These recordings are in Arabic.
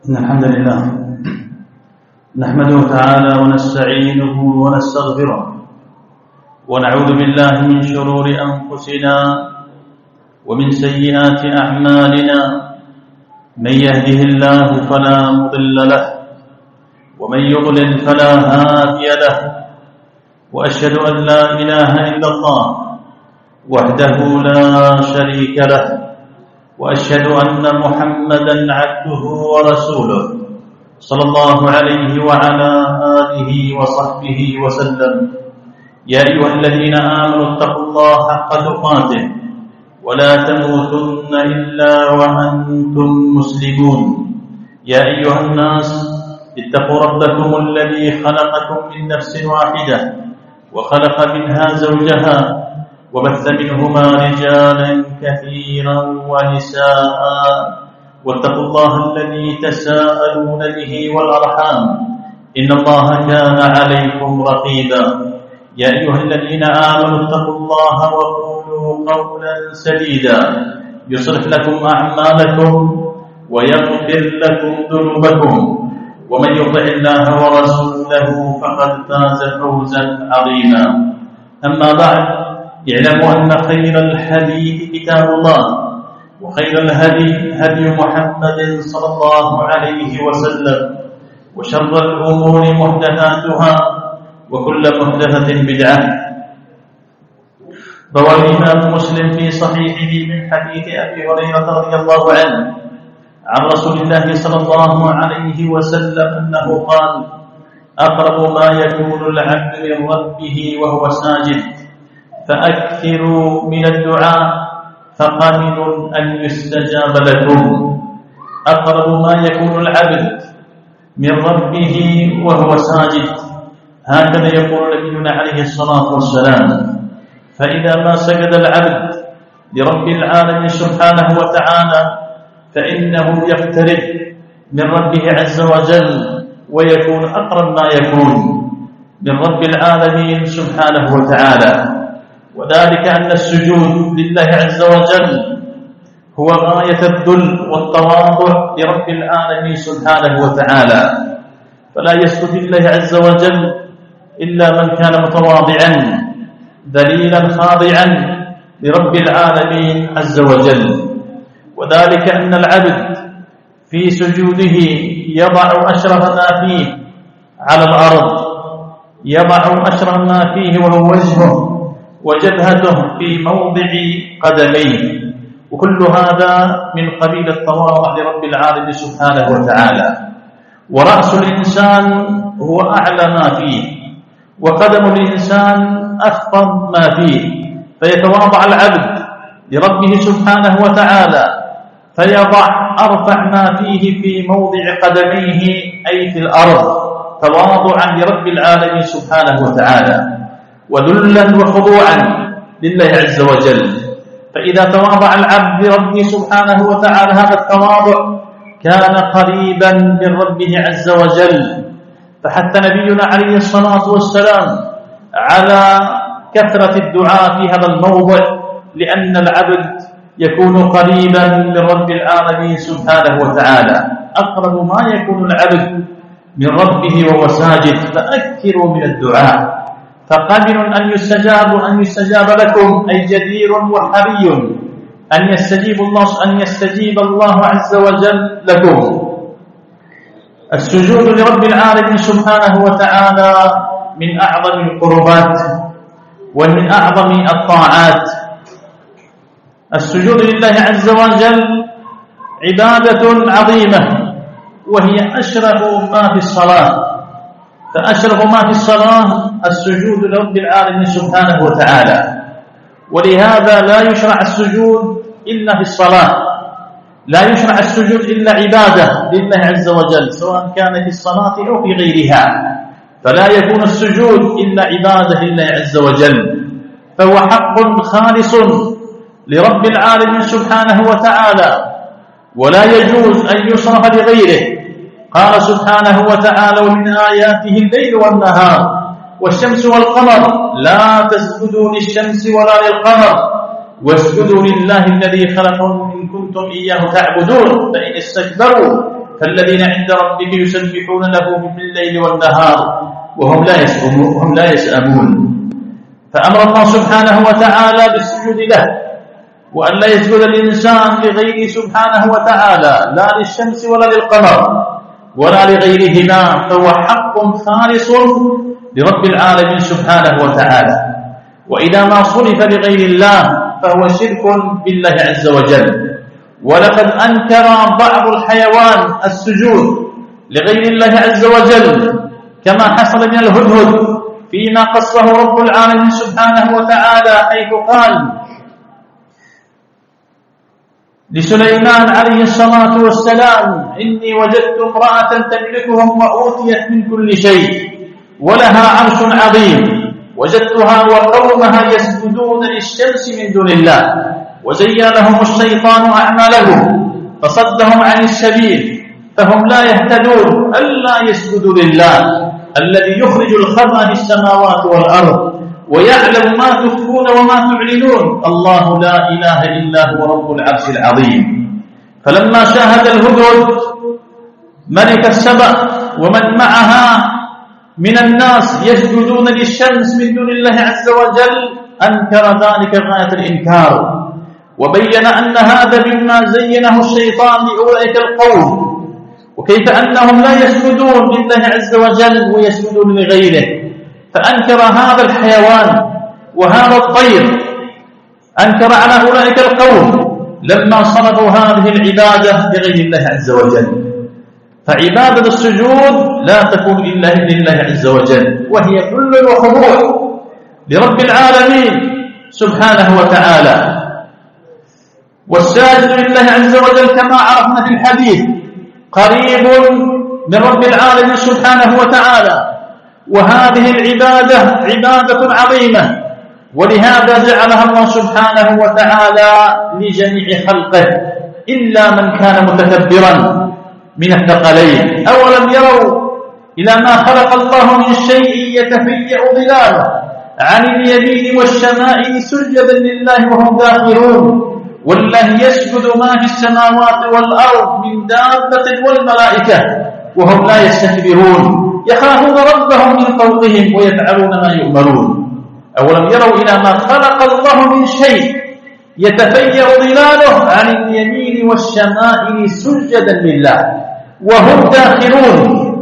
إن الحمد لله نحمده تعالى ونستعينه ونستغفره ونعوذ بالله من شرور أنفسنا ومن سيئات أعمالنا. من يهده الله فلا مضل له ومن يضلل فلا هادي له، وأشهد أن لا إله إلا الله وحده لا شريك له، وأشهد أن محمدا عبده ورسوله صلى الله عليه وعلى آله وصحبه وسلم. يا أيها الذين آمنوا اتقوا الله حق تقاته ولا تموتن إلا وأنتم مسلمون. يا أيها الناس اتقوا ربكم الذي خلقكم من نفس واحدة وخلق منها زوجها وبث منهما رجالا كثيرا ونساء، واتقوا الله الذي تساءلون به والأرحام إن الله كان عليكم رقيبا. يا أيها الذين آمنوا اتقوا الله وقولوا قولا سديدا يصلح لكم أعمالكم ويغفر لكم ذنوبكم، ومن يطع الله ورسوله فقد فاز فوزا عظيما. أما بعد، اعلموا أن خير الحديث كتاب الله، وخير الهدي هدي محمد صلى الله عليه وسلم، وشر الأمور محدثاتها وكل محدثة بدعة. روى الإمام مسلم في صحيحه من حديث أبي هريرة رضي الله عنه عن رسول الله صلى الله عليه وسلم أنه قال: أقرب ما يكون العبد من ربه وهو ساجد فأكثروا من الدعاء فقمن أن يستجاب لكم. أقرب ما يكون العبد من ربه وهو ساجد، هكذا يقول نبينا عليه الصلاة والسلام. فإذا ما سجد العبد لرب العالمين سبحانه وتعالى فإنه يقترب من ربه عز وجل ويكون أقرب ما يكون من رب العالمين سبحانه وتعالى. وذلك أن السجود لله عز وجل هو غاية الذل والتواضع لرب العالمين سبحانه وتعالى، فلا يسجد لله عز وجل إلا من كان متواضعا ذليلا خاضعا لرب العالمين عز وجل. وذلك أن العبد في سجوده يضع أشرف ما فيه على الأرض، يضع أشرف ما فيه وهو وجهه وجبهته في موضع قدميه، وكل هذا من قبيل التواضع لرب العالمين سبحانه وتعالى. ورأس الإنسان هو أعلى ما فيه، وقدم الإنسان أخفض ما فيه، فيتواضع العبد لربه سبحانه وتعالى فيضع أرفع ما فيه في موضع قدميه أي في الأرض، تواضعا لرب العالمين سبحانه وتعالى وذلا وخضوعا لله عز وجل. فإذا تواضع العبد لربه سبحانه وتعالى هذا التواضع كان قريبا من ربه عز وجل. فحتى نبينا عليه الصلاة والسلام على كثرة الدعاء في هذا الموضع، لأن العبد يكون قريبا من رب العالمين سبحانه وتعالى. أقرب ما يكون العبد من ربه وهو ساجد فأكثروا من الدعاء فقبل أن يستجاب لكم، أي جدير وحري أن يستجيب الله عز وجل لكم. السجود لرب العالمين سبحانه وتعالى من أعظم القربات ومن أعظم الطاعات. السجود لله عز وجل عبادة عظيمة، وهي أشرف ما في الصلاة، فأشرف ما في الصلاة السجود لرب العالمين سبحانه وتعالى. ولهذا لا يشرع السجود إلا في الصلاة، لا يشرع السجود إلا عبادة لله عز وجل سواء كان في الصلاة أو في غيرها، فلا يكون السجود إلا عبادة لله عز وجل، فهو حق خالص لرب العالمين سبحانه وتعالى ولا يجوز أن يصرف لغيره. قال سبحانه وتعالى: ومن آياته الليل والنهار والشمس والقمر لا تسجدوا للشمس ولا للقمر واسجدوا لله الذي خلقهم إن كنتم إياه تعبدون فإن استكبروا فالذين عند ربك يسبحون له بالليل والنهار وهم لا يسأمون. فأمر الله سبحانه وتعالى بالسجود له، وأن لا يسجد الإنسان لغيره سبحانه وتعالى، لا للشمس ولا للقمر ولا لغيرهما، فهو حق خالص لرب العالمين سبحانه وتعالى. وإذا ما صرف لغير الله فهو شرك بالله عز وجل. ولقد أنكر بعض الحيوان السجود لغير الله عز وجل، كما حصل من الهدهد فيما قصه رب العالمين سبحانه وتعالى، حيث قال لسليمان عليه الصلاة والسلام: إني وجدت امرأة تملكهم وأوتيت من كل شيء ولها عرش عظيم، وجدتها وقومها يسجدون للشمس من دون الله، وزين لهم الشيطان أعمالهم فصدهم عن السبيل فهم لا يهتدون، ألا يسجدوا لله الذي يخرج الخبأ في السماوات والأرض ويعلم ما تخفون وما تعلنون، الله لا إله إلا هو رب العرش العظيم. فلما شاهد الهدهد ملك السبأ ومن معها من الناس يسجدون للشمس من دون الله عز وجل، أنكر ذلك غاية الإنكار، وبين أن هذا مما زينه الشيطان لأولئك القوم، وكيف أنهم لا يسجدون لله عز وجل ويسجدون لغيره. فأنكر هذا الحيوان وهذا الطير، أنكر على أولئك القوم لما صرفوا هذه العبادة لغير الله عز وجل. فعبادة السجود لا تكون إلا لله عز وجل، وهي كل وخضوع لرب العالمين سبحانه وتعالى. والساجد لله عز وجل كما عرفنا في الحديث قريب من رب العالمين سبحانه وتعالى، وهذه العبادة عبادة عظيمة، ولهذا جعلها الله سبحانه وتعالى لجميع خلقه إلا من كان متكبرا من الثقلين. أولم يروا إلى ما خلق الله من شيء يتفيأ ظلاله عن اليمين والشمائل سجدا لله وهم داخرون، والله يسجد ما في السماوات والأرض من دابة والملائكة وهم لا يستكبرون، يخافون ربهم من فوقهم ويفعلون ما يؤمرون. أولم يروا إلى ما خلق الله من شيء يتفيأ ظلاله عن اليمين والشمائل سجدا لله وهم داخرون.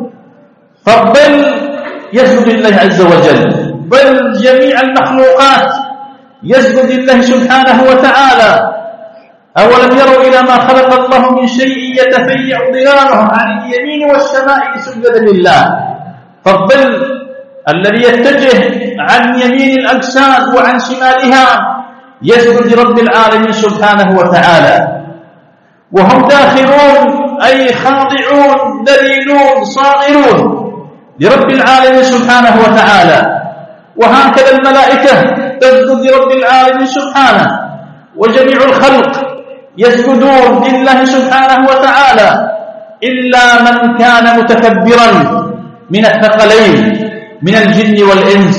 فبل يسجد لله عز وجل، بل جميع المخلوقات يسجد لله سبحانه وتعالى. أولم يروا إلى ما خلق الله من شيء يتفيأ ظلاله عن اليمين والشمائل سجدا لله. فبل الذي يتجه عن يمين الأجساد وعن شمالها يسجد لرب العالمين سبحانه وتعالى وهم داخلون، أي خاضعون ذليلون صاغرون لرب العالمين سبحانه وتعالى. وهكذا الملائكة تسجد لرب العالمين سبحانه، وجميع الخلق يسجدون لله سبحانه وتعالى إلا من كان متكبرا من الثقلين من الجن والإنس.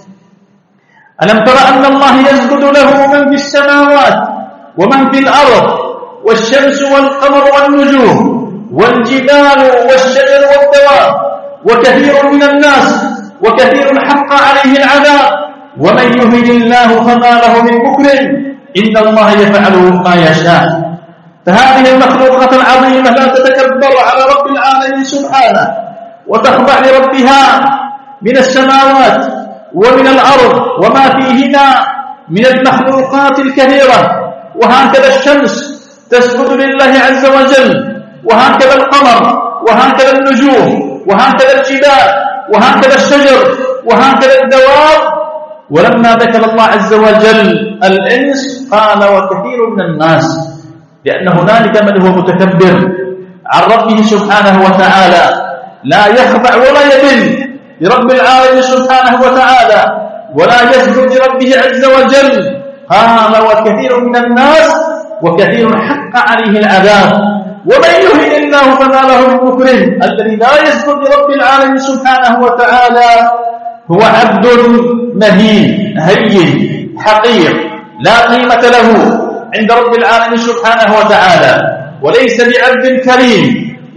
ألم تر أن الله يسجد له من في السماوات ومن في الأرض والشمس والقمر والنجوم والجبال والشجر والدواب وكثير من الناس وكثير حق عليه العذاب ومن يهن الله فما له من مكرم إن الله يفعل ما يشاء. فهذه المخلوقات العظيمة لا تتكبر على رب العالمين سبحانه وتخضع لربها من السماوات ومن الأرض وما فيهما من المخلوقات الكثيرة. وهكذا الشمس تسجد لله عز وجل، وهكذا القمر، وهكذا النجوم، وهكذا الجبال، وهكذا الشجر، وهكذا الدواب. ولما ذكر الله عز وجل الإنس قال وكثير من الناس، لأن هنالك من هو متكبر عن ربه سبحانه وتعالى لا يخضع ولا يذل لرب العالمين سبحانه وتعالى ولا يسجد لربه عز وجل. قال وكثير من الناس وكثير حق عليه العذاب ومن يهن الله فما له من مكرم. الذي لا يسجد لرب العالمين سبحانه وتعالى هو عبد مهين هين حقير لا قيمة له عند رب العالمين سبحانه وتعالى، وليس بعبد كريم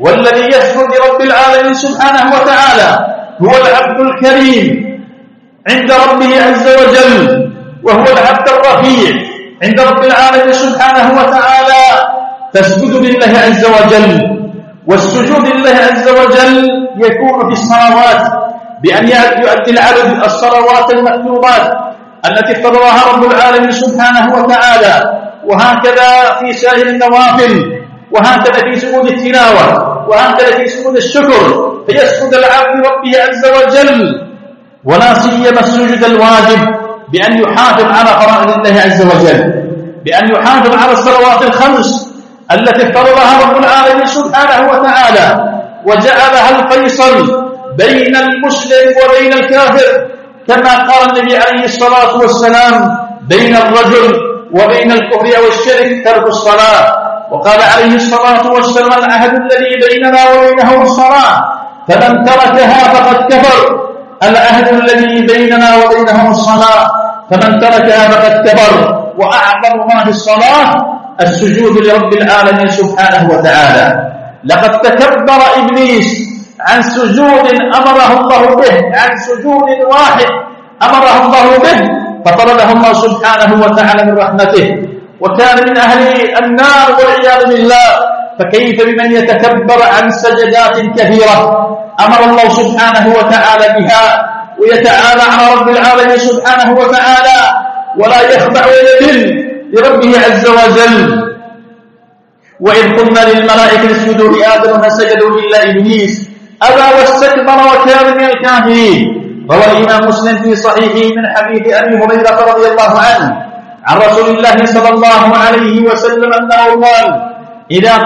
والذي يسجد لرب العالمين سبحانه وتعالى هو العبد الكريم عند ربه عز وجل، وهو العبد الرفيع عند رب العالمين سبحانه وتعالى، تسجد لله عز وجل. والسجود لله عز وجل يكون في الصلوات بأن يؤدي العبد الصلوات المكتوبات التي افترضها رب العالمين سبحانه وتعالى، وهكذا في سائر النوافل، وهكذا في سجود التلاوة، وهكذا في سجود الشكر، فيسجد العبد لربه عز وجل. ولا سيما السجود الواجب بأن يحافظ على فرائض الله عز وجل، بأن يحافظ على الصلوات الخمس التي افترضها رب العالمين سبحانه وتعالى، وجعلها الفيصل بين المسلم وبين الكافر، كما قال النبي عليه الصلاة والسلام: بين الرجل وبين الكفر والشرك ترك الصلاة. وقال عليه الصلاة والسلام: العهد الذي بيننا وبينهم الصلاة، فمن تركها فقد كفر. العهد الذي بيننا وبينهم الصلاة، فمن تركها فقد كفر. وأعظم ما في الصلاة السجود لرب العالمين سبحانه وتعالى. لقد تكبر إبليس عن سجود أمره الله به، عن سجود واحد أمره الله به، فطرده الله سبحانه وتعالى من رحمته، وكان من أهل النار والعياذ بالله. فكيف بمن يتكبر عن سجدات كثيرة أمر الله سبحانه وتعالى بها، ويتعالى على رب العالمين سبحانه وتعالى، ولا يخضع ويذل لربه عز وجل. وإذ قلنا للملائكة اسجدوا لآدم فسجدوا إلا إبليس أبى واستكبر وكان من الكافرين. روى الإمام مسلم في صحيحه من حديث أبي هريرة رضي الله عنه عن رسول الله صلى الله عليه وسلم أنه قال: إذا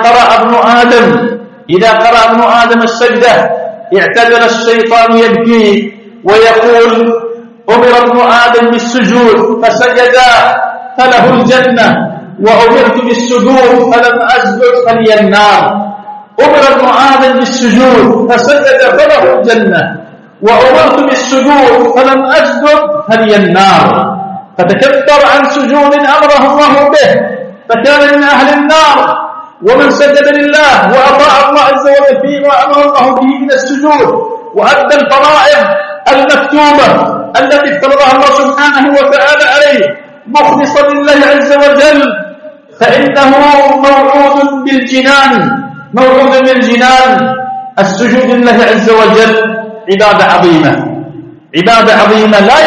قرأ ابن آدم السجدة اعتدل الشيطان يبكي ويقول: أمر ابن آدم بالسجود فسجد فله الجنة، وأمرت بالسجود فلم أسجد فلي النار. أمر ابن آدم بالسجود فسجد فله الجنة، وأمرت بالسجود فلم أسجد فلي النار. فتكبر عن سجود أمره الله به فكان من أهل النار. ومن سجد لله وأطاع الله عز وجل فيما أمر الله به من السجود، وأدى الفرائض المكتوبة التي افترضها الله سبحانه وتعالى عليه مخلصا لله عز وجل، فإنه موعود بالجنان. السجود لله عز وجل عبادة عظيمة لا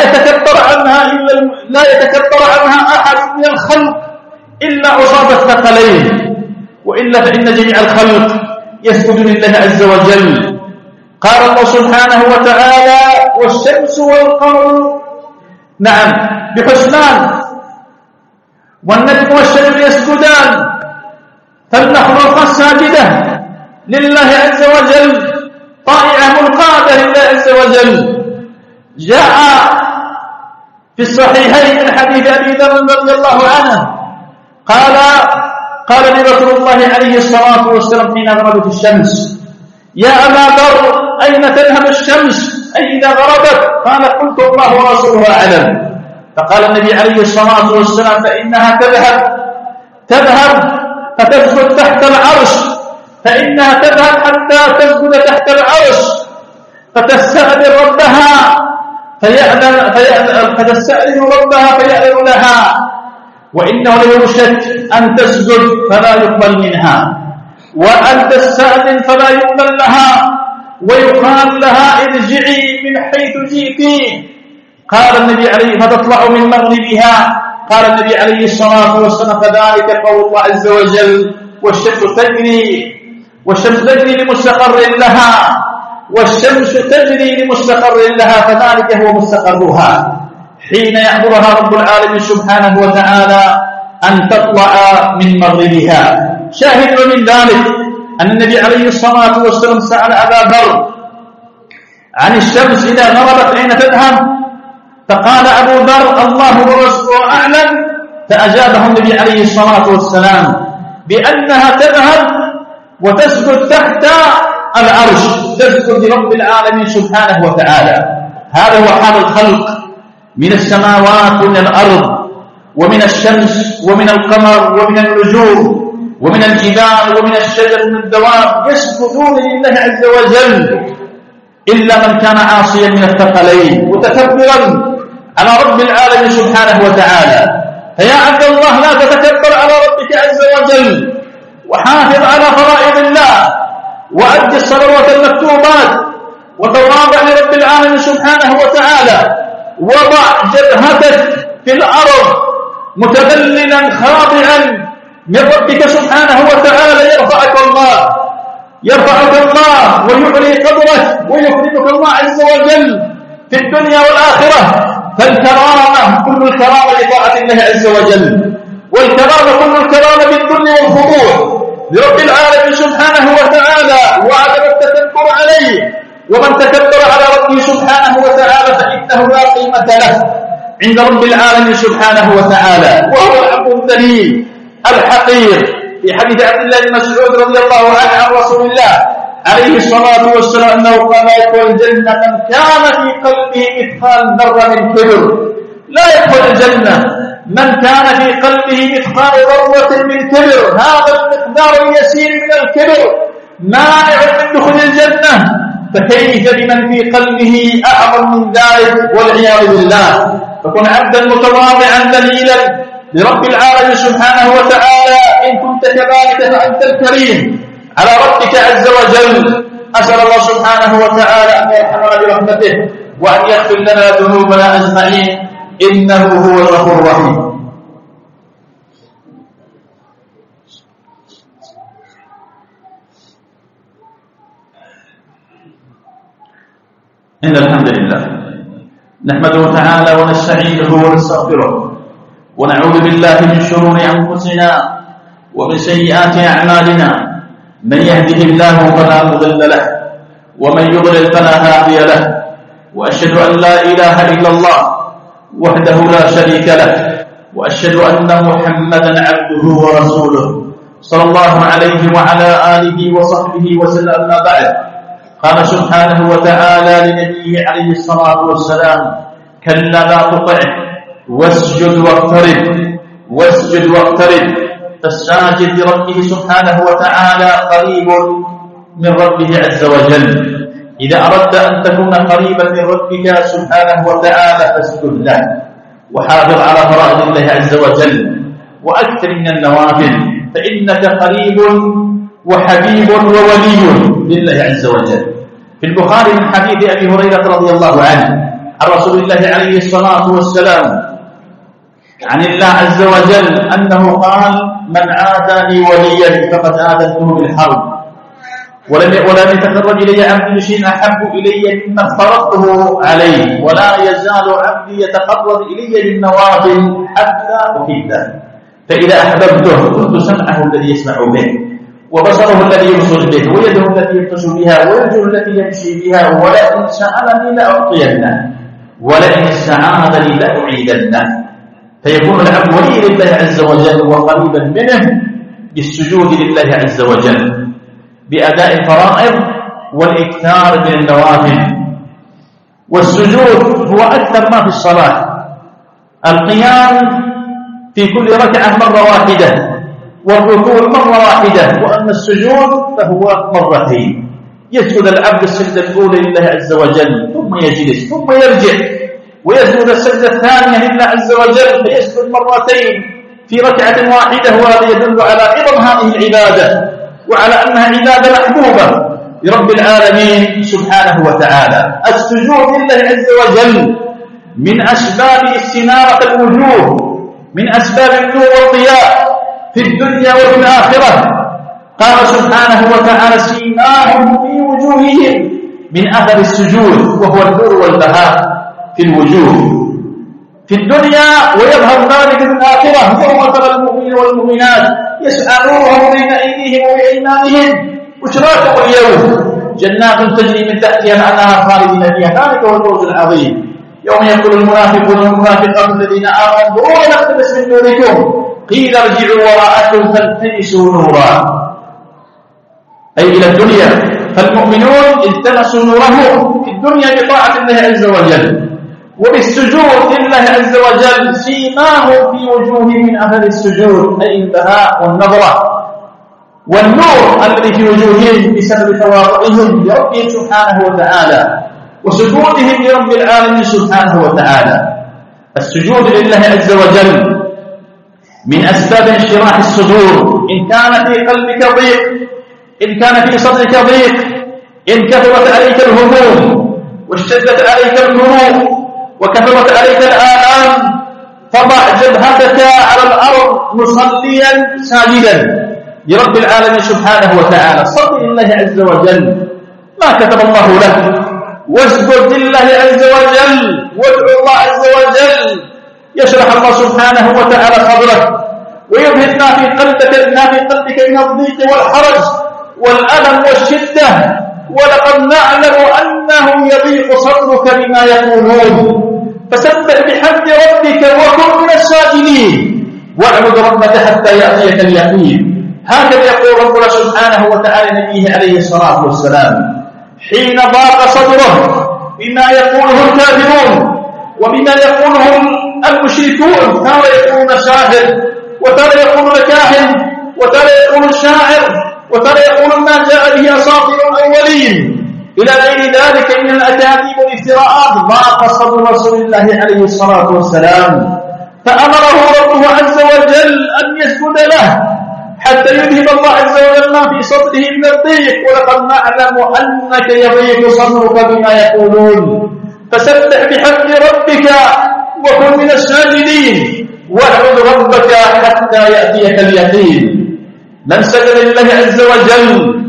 يتكبر عنها أحد من الخلق إلا أصاب الثقلين، وإلا فإن جميع الخلق يسجد لله عز وجل. قال الله سبحانه وتعالى: والشمس والقمر بحسبان، والنجم والشجر يسجدان، فالمخلوقات ساجدة لله عز وجل، طائعة منقادة لله عز وجل. جاء في الصحيحين من حديث أبي ذر رضي الله عنه قال لي رسول الله عليه الصلاة والسلام حين غربت الشمس: يا أبا ذر أين تذهب الشمس أي إذا غربت؟ قال: قلت: الله ورسوله أعلم. فقال النبي عليه الصلاة والسلام: فإنها تذهب فتسجد تحت العرش، فإنها تذهب حتى تسجد تحت العرش، فتستأذن ربها فيأذن لها، وإنه ليوشك أن تسجد فلا يقبل منها، وأن تستأذن فلا يقبل لها، ويقال لها: ارجعي من حيث جئت. قال النبي عليه: فتطلع من مغربها. قال النبي عليه الصلاة والسلام: فذلك قول الله عز وجل: والشمس تجري لمستقر لها، فذلك هو مستقرها حين يأمرها رب العالمين سبحانه وتعالى أن تطلع من مغربها. شاهد من ذلك أن النبي عليه الصلاة والسلام سأل أبا ذر عن الشمس إذا غربت أين تذهب؟ فقال أبو ذر: الله ورسوله أعلم. فأجابه النبي عليه الصلاة والسلام بأنها تذهب وتسجد تحت العرش، تسجد لرب العالمين سبحانه وتعالى. هذا هو حال الخلق من السماوات ومن الأرض ومن الشمس ومن القمر ومن النجوم ومن الجبال ومن الشجر ومن الدواب يسجدون لله عز وجل إلا من كان عاصيا من الثقلين متكبرا على رب العالمين سبحانه وتعالى. فيا عبد الله لا تتكبر على ربك عز وجل، وحافظ على فرائض الله، وأدي الصلوات المكتوبات، وتواضع لرب العالمين سبحانه وتعالى، وضع جبهتك في الأرض متذللا خاضعا من ربك سبحانه وتعالى. يرفعك الله ويعلي قدرك ويكرمك الله عز وجل في الدنيا والآخرة. فالكرامة كل الكرامة لطاعة الله عز وجل، والكرامة كل الكرامة بالذل والخضوع لرب العالمين سبحانه وتعالى وعدم التكبر عليه. ومن تكبر على ربه سبحانه وتعالى فإنه لا قيمة له عند رب العالمين سبحانه وتعالى، وهو العبد الذليل الحقير. في حديث عبد الله بن مسعود رضي الله عنه عن رسول الله عليه الصلاة والسلام أنه قال: لا يدخل الجنة من كان في قلبه مثقال ذرة من كبر. لا يدخل الجنة من كان في قلبه مثقال ذرة من كبر. هذا المقدار اليسير من الكبر مانع من دخول الجنة، فكيف بمن في قلبه أعظم من ذلك والعياذ بالله. فكن عبدا متواضعا ذليلا لرب العالمين سبحانه وتعالى. إن كنت كذلك فأنت الكريم على ربك عز وجل. أسأل الله سبحانه وتعالى أن يرحمنا برحمته وأن يغفر لنا ذنوبنا أجمعين، إنه هو الغفور الرحيم. إن الحمد لله نحمده تعالى ونستعينه ونستغفره، ونعوذ بالله من شرور أنفسنا ومن سيئات أعمالنا. من يهده الله فلا مضل له، ومن يضلل فلا هادي له. وأشهد أن لا إله إلا الله وحده لا شريك له، وأشهد أن محمدا عبده ورسوله صلى الله عليه وعلى آله وصحبه وسلم. أما بعد، قال سبحانه وتعالى لنبيه عليه الصلاة والسلام: كلا لا تطعه واسجد واقترب. فالساجد لربه سبحانه وتعالى قريب من ربه عز وجل. إذا أردت أن تكون قريبا من ربك سبحانه وتعالى فاسجد له، وحافظ على فرائض الله عز وجل، وأكثر من النوافل، فإنك قريب وحبيب وولي لله عز وجل. في البخاري من حديث أبي هريرة رضي الله عنه عن رسول الله عليه الصلاة والسلام عن الله عز وجل أنه قال: من عادى لي وليا فقد آذنته بالحرب، ولم يتقرب إلي عبدي بشيء أحب إلي مما افترضته عليه، ولا يزال عبدي يتقرب إلي بالنوافل حتى أحبه. فإذا أحببته كنت سمعه الذي يسمع به، وبصره الذي يبصر به، ويده التي يبطش بها، ورجله التي يمشي بها. ولئن سألني لأعطينه، ولئن استعاذني لأعيذنه. فيكون العبد ولي لله عز وجل وقريبا منه بالسجود لله عز وجل، بأداء الفرائض والإكثار من النوافل. والسجود هو أكثر ما في الصلاة. القيام في كل ركعة مرة واحدة، والركوع مرة واحدة، وأما السجود فهو مرتين. يسجد العبد السجدة الأولى لله عز وجل، ثم يجلس، ثم يرجع ويسجد السجدة الثانية لله عز وجل، فيسجد مرتين في ركعة واحدة. وهذا يدل على عظم هذه العبادة، وعلى أنها عبادة محبوبة لرب العالمين سبحانه وتعالى. السجود لله عز وجل من أسباب استنارة الوجوه، من أسباب النور والضياء في الدنيا وفي الآخرة. قال سبحانه وتعالى: سيماهم في وجوههم من أثر السجود، وهو النور والبهاء في الوجوه في الدنيا، ويظهر ذلك في الآخرة. يوم ترى المؤمنين والمؤمنات يسعى نورهم بين أيديهم وبأيمانهم بشراكم اليوم جنات تجري من تحتها الأنهار خالدين فيها، ذلك هو الفوز العظيم. يوم يقول المنافقون والمنافقات الذين آمنوا انظروا نقتبس من نوركم قيل ارجعوا وراءكم فالتمسوا نورا، أي إلى الدنيا. فالمؤمنون التمسوا نورهم في الدنيا بطاعة الله عز وجل وبالسجود لله عز وجل. سيماهم في وجوههم من أثر السجود، أي البهاء والنظرة والنور الذي في وجوههم بسبب تواضعهم لربهم سبحانه وتعالى وسجودهم لرب العالمين سبحانه وتعالى. السجود لله عز وجل من أسباب انشراح الصدور. إن كان في قلبك ضيق، إن كان في صدرك ضيق، إن كثرت عليك الهموم واشتدت عليك الكروب وكثرت عليك الآلام، فضع جبهتك على الأرض مصليا ساجدا لرب العالمين سبحانه وتعالى. صل لله عز وجل ما كتب الله لك، واسجد لله عز وجل وادعو الله عز وجل يشرح الله سبحانه وتعالى صدرك ويذهب ما في قلبك من الضيق والحرج والألم والشدة. ولقد نعلم أنه يضيق صدرك بما يقولون، فسبح بحمد ربك وكن من الساجدين واعبد ربك حتى يأتيك اليقين. هكذا يقول ربنا سبحانه وتعالى نبيه عليه الصلاة والسلام حين ضاق صدره بما يقوله الكافرون وبما يقوله المشركون. ترى يقولون شاعر، وترى يقولون كاهن، وترى يقولون شاعر، وترى يقولون ما جاء به أساطير الأولين إلى غير ذلك من الأكاذيب والافتراءات. ضاق صدر رسول الله عليه الصلاة والسلام فأمره ربه عز وجل أن يسجد له حتى يذهب الله عز وجل ما في صدره من الضيق. ولقد نعلم أنك يضيق صدرك بما يقولون، فسبح بحمد ربك وكن من الساجدين واعبد ربك حتى يأتيك اليقين. من سجد لله عز وجل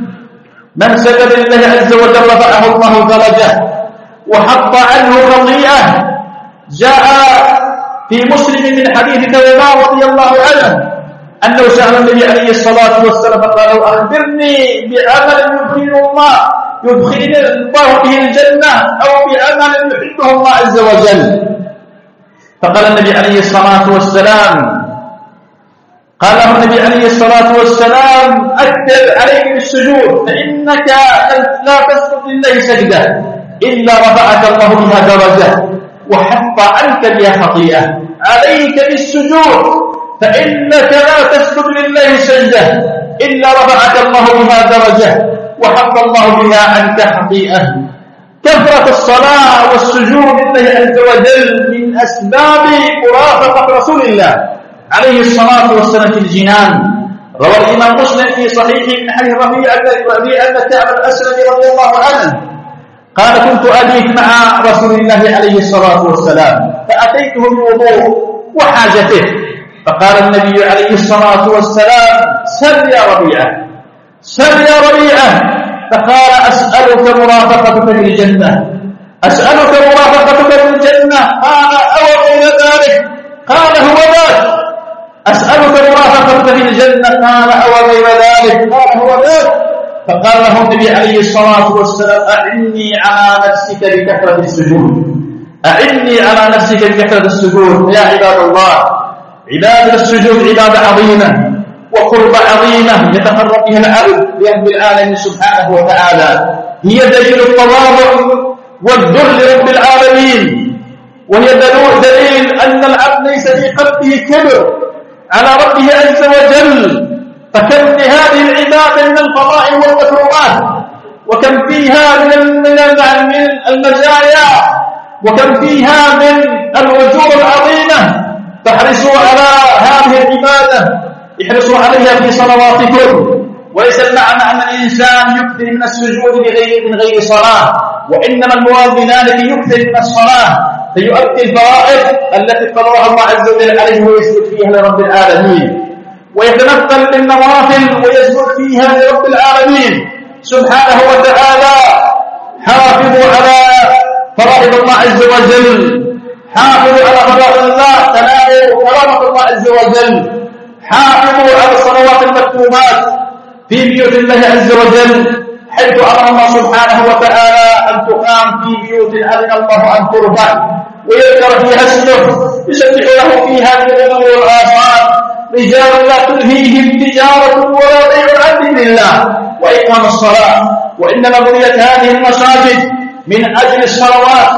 رفعه الله درجة وحط عنه خطيئة. جاء في مسلم من حديث ثوبان رضي الله عنه أنه سأل النبي عليه الصلاة والسلام فقال أخبرني بعمل يدخلني الله به الجنة أو بعمل يحبه الله عز وجل. فقال النبي عليه الصلاة والسلام أكثر عليك بالسجود فإنك لا تسجد لله سجدة إلا رفعك الله بها درجة وحط عنك بها خطيئة. عليك بالسجود فإنك لا تسجد لله سجدة إلا رفعك الله بها درجة وحط الله بها عنك خطيئة. كثرة الصلاة والسجود لله عز وجل من أسباب مرافقة رسول الله عليه الصلاة والسلام في الجنان. روى الإمام مسلم في صحيحه من حديث ربيعة بن كعب الأسلمي رضي الله عنه قال كنت أبيت مع رسول الله عليه الصلاة والسلام فأتيته بالوضوء وحاجته فقال النبي عليه الصلاة والسلام سل يا ربيعة فقال أسألك مرافقتك في الجنة قال أو غير ذلك قال هو ذلك. أسألك مرافقتك في الجنة قال أو غير ذلك قال هو ذلك. فقال له النبي عليه الصلاة والسلام أعني على نفسك بكثرة السجود. يا عباد الله، عبادة السجود عبادة عظيمة وقرب عظيمة يتقرب بها العبد لرب العالمين سبحانه وتعالى. هي دليل التواضع والذل لرب العالمين، وهي دليل أن العبد ليس في قلبه كبر على ربه عز وجل. فكم في هذه العبادة من الفضائل والمكرمات، وكم فيها من المزايا، وكم فيها من الأجور العظيمة. فاحرصوا على هذه العبادة، احرصوا عليها في صلواتكم. وليس المعنى أن الإنسان يكثر من السجود من غير صلاة، وإنما المراد بذلك يكثر من الصلاة فيؤدي الفرائض التي فرضها الله عز وجل عليه ويسجد فيها لرب العالمين، ويتنفل بالنوافل ويسجد فيها لرب العالمين سبحانه وتعالى. حافظوا على فرائض الله عز وجل، حافظوا على فرائض الله، تنالوا كرامة الله عز وجل. حافظوا على الصلوات المكتوبات في بيوت الله عز وجل، حيث أمر الله سبحانه وتعالى أن تقام في بيوت أذن الله أن ترفع ويذكر فيها اسمه يسبح له فيها بالغدو والآصال رجال لا تلهيهم تجارة ولا بيع عن دين الله وإقام الصلاة. وإنما بنيت هذه المساجد من أجل الصلوات،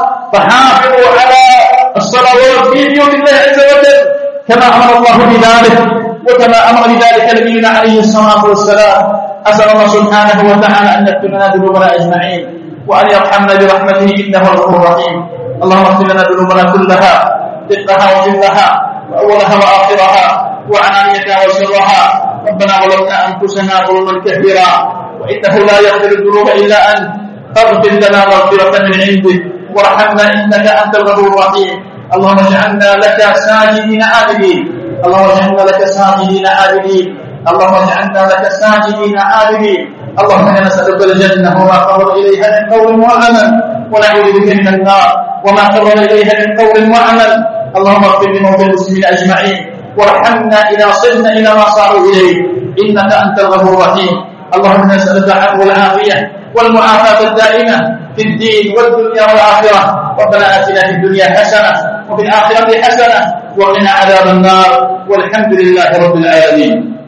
فحافظوا على الصلوات في بيوت الله عز وجل كما أمر الله بذلك. وكما أمر بذلك نبينا عليه الصلاة والسلام. أسأل الله سبحانه وتعالى أن يغفر لنا ذنوبنا أجمعين وأن يرحمنا برحمته إنه الغفور الرحيم. اللهم اغفر لنا ذنوبنا كلها دقها وجلها وأولها وآخرها وعلانيتها وسرها. ربنا ظلمنا أنفسنا ظلما كثيرا وإنه لا يغفر الذنوب إلا أنت فاغفر لنا مغفرة من عندك وارحمنا إنك أنت الغفور الرحيم. اللهم اجعلنا لك ساجدين عابدين. اللهم اجعلنا لك ساجدين عابدين. اللهم اجعلنا لك ساجدين عابدين. اللهم إنا نسألك الجنة وما قرب إليها من قول وعمل ونعوذ بك من النار وما قرب إليها من قول وعمل. اللهم اغفر لموتى المسلمين أجمعين وارحمنا إذا صرنا إلى ما صاروا إليه إنك أنت الغفور الرحيم. اللهم نسألك العفو والعافية والمعافاة الدائمة في الدين والدنيا والآخرة. ربنا آتنا في الدنيا حسنة وفي الآخرة حسنة وقنا عذاب النار والحمد لله رب العالمين.